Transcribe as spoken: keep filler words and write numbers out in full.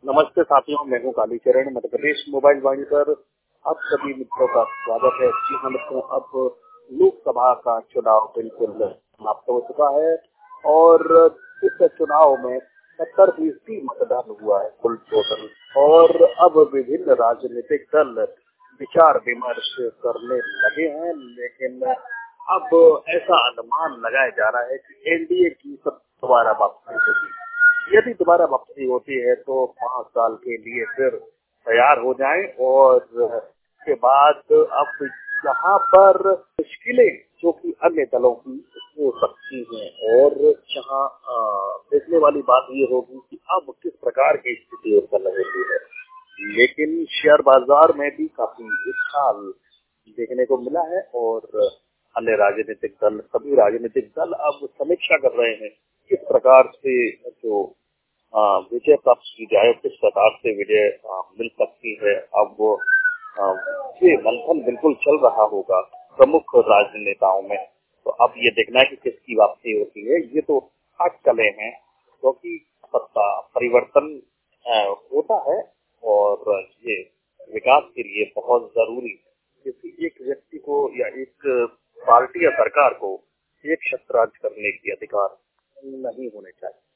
नमस्ते साथियों, मैं हूँ कालीचरण। मध्य प्रदेश मोबाइल वाणी पर आप सभी मित्रों का स्वागत है। जी हाँ मित्रों, अब लोकसभा का चुनाव बिल्कुल समाप्त हो चुका है और इस चुनाव में सत्तर फीसदी मतदान हुआ है कुल टोटल। और अब विभिन्न राजनीतिक दल विचार विमर्श करने लगे हैं, लेकिन अब ऐसा अनुमान लगाया जा रहा है कि एनडीए की सब दोबारा वापसी होगी। यदि दोबारा वापसी होती है तो पांच साल के लिए फिर तैयार हो जाएं और उसके बाद अब यहाँ पर मुश्किलें जो कि अन्य दलों की हो सकती हैं। और यहाँ देखने वाली बात ये होगी कि अब किस प्रकार की स्थिति उत्पन्न होती है। लेकिन शेयर बाजार में भी काफी उछाल देखने को मिला है और अन्य राजनीतिक दल सभी राजनीतिक दल अब समीक्षा कर रहे हैं किस प्रकार से जो विजय प्राप्त की जाए, किस प्रकार से विजय मिल सकती है। अब वो ये मंथन बिल्कुल चल रहा होगा प्रमुख राजनेताओं में। तो अब ये देखना है कि किसकी वापसी होती है। ये तो आठ कले हैं क्योंकि तो सत्ता परिवर्तन होता है और ये विकास के लिए बहुत जरूरी है। किसी एक व्यक्ति को या एक पार्टी या सरकार को एक छत्र राज करने के अधिकार नहीं होने चाहिए।